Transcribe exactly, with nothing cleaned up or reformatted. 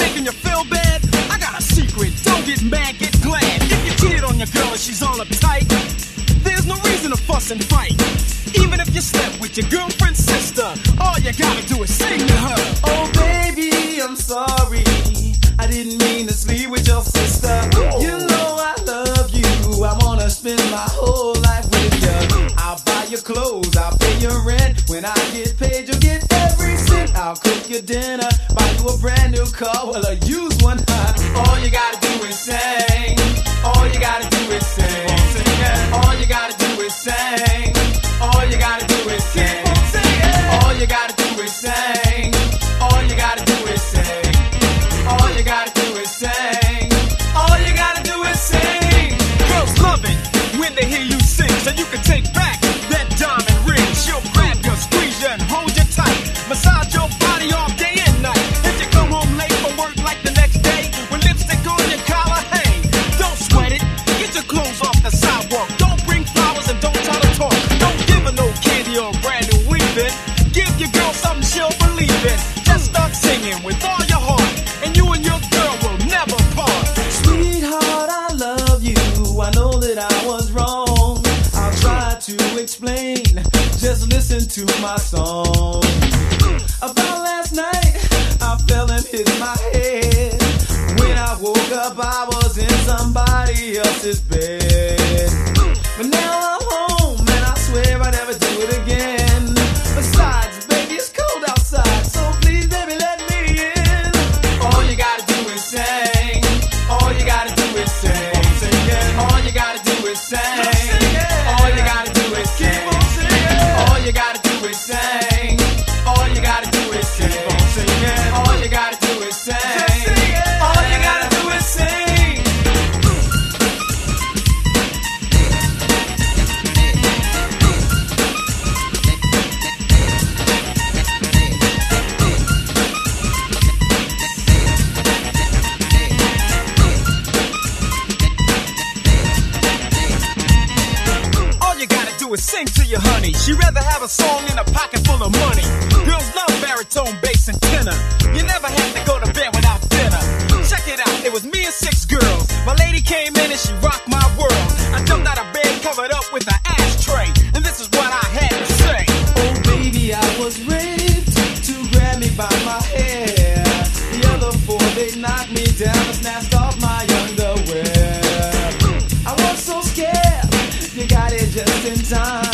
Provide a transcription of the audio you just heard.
making you feel bad? I got a secret, don't get mad, get glad. If you cheated on your girl and she's all uptight, there's no reason to fuss and fight. Even if you slept with your girlfriend's sister, all you gotta do is sing to her. Oh baby, I'm sorry, I didn't mean to sleep with your sister. You know I love you, I wanna spend my whole life with you. I'll buy your clothes, I'll pay your rent. When I get paid, you'll get every cent. I'll cook your dinner, buy you a brand new car, well a used one, huh? All you gotta do is sing. All you gotta do is sing. All you gotta do is sing. All you gotta do is sing. All you gotta do is sing. All you gotta do is sing. All you gotta do is sing. All you gotta do is sing. Girls love it when they hear you sing, so you can take back that diamond ring. She'll grab you, squeeze you, and hold you tight. Massage your body all day and night. If you come home late from work like the next day, with lipstick on your collar, hey, don't sweat it. Get your clothes off the sidewalk. Don't bring flowers and don't try to talk. Don't give her no candy or brand new weaving. Give your girl something she'll believe in. Just start singing with all your heart, and you and your girl will never part. Sweetheart, I love you, I know that I was wrong. I'll try to explain, just listen to my song. About last night, I fell and hit my head. When I woke up, I was in somebody else's bed. But now I'm home, and I swear I'd never do it again. Besides, baby, it's cold outside, so please, baby, let me in. All you gotta do is sing. All you gotta do is sing. All you gotta do is sing. All you gotta do is sing. All you gotta do is sing. All you gotta do is sing. All you gotta do is sing. All you gotta do is sing. All you gotta do is sing to your honey. She'd rather have a song in a pocket full of money. Girls love baritone, bass, and tenor. You never have to go to bed without dinner. Check it out, it was me and six girls. My lady came in and she rocked my world. I jumped out of bed covered up with an ashtray, and this is what I had to say. Oh baby, I was raped to grab me by my hair. The other four, they knocked me down and snatched off my underwear. I was so scared, you got it just in time.